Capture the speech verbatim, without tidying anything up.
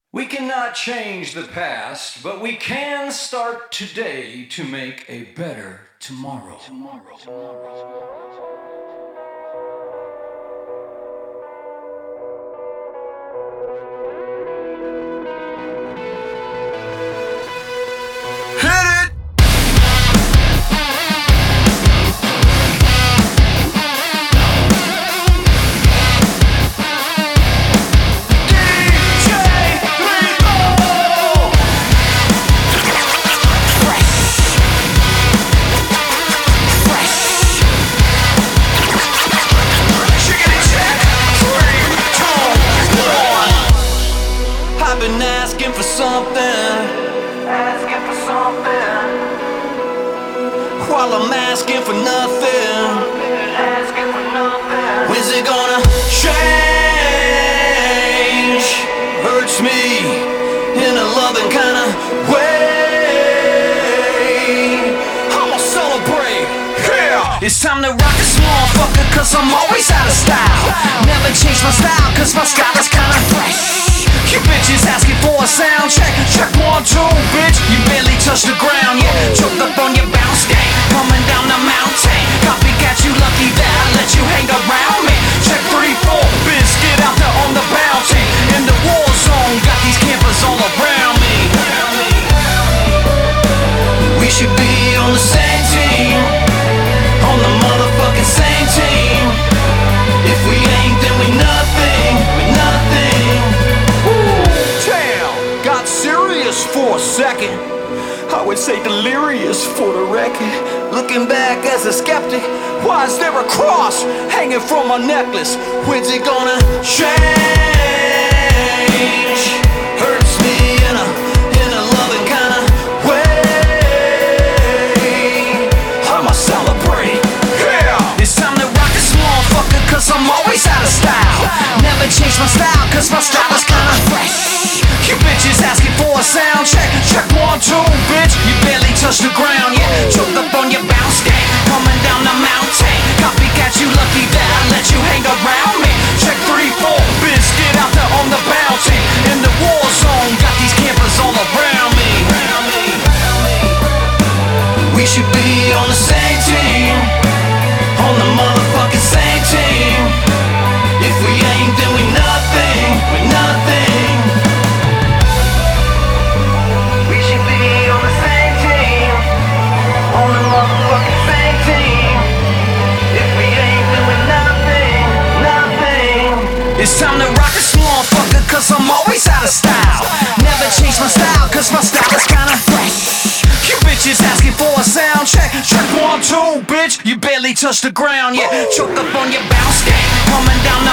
We cannot change the past, but we can start today to make a better tomorrow. Tomorrow. Tomorrow. Asking for something, asking for something, while I'm asking for nothing, asking for nothing. When's it gonna change? Hurts me in a loving kind of way. I'ma celebrate, yeah. It's time to rock this motherfucker, cause I'm always out of style. Never change my style, cause my style is kinda fresh. You bitches asking for a sound check. Check one, two, bitch. You barely touch the ground yet. Choked up on your bounce game, coming down the mountain. Copycat, you lucky that I let you hang around me. Check three, four, bitch. Get out there on the bounty. In the war zone, got these campers all around me. We should be on the same team, on the motherfucking same team. If we ain't, then we nothing, we nothing. Got serious for a second, I would say delirious for the record. Looking back as a skeptic, why is there a cross hanging from my necklace? When's it gonna change? Hurts me in a, in a loving kind of way. I'ma celebrate, yeah. It's time to rock this motherfucker, cause I'm always out of style. Never change my style, cause my style is kinda fresh. You bitches asking for a sound check. Check one, two, bitch. You barely touch the ground yet. Choked up on your bounce game, coming down the mountain. Copycat, you lucky that I let you hang around me. Check three, four, bitch. Get out there on the bounty. In the war zone, got these campers all around me. We should be on the same team, on the motherfucking same team. If we ain't, then we nothing, we nothing. It's time to rock this motherfucker, cause I'm always out of style. Never change my style, cause my style is kinda fresh. You bitches asking for a sound check. Check one, two, bitch. You barely touch the ground yet. Choked up on your bounce game, coming down the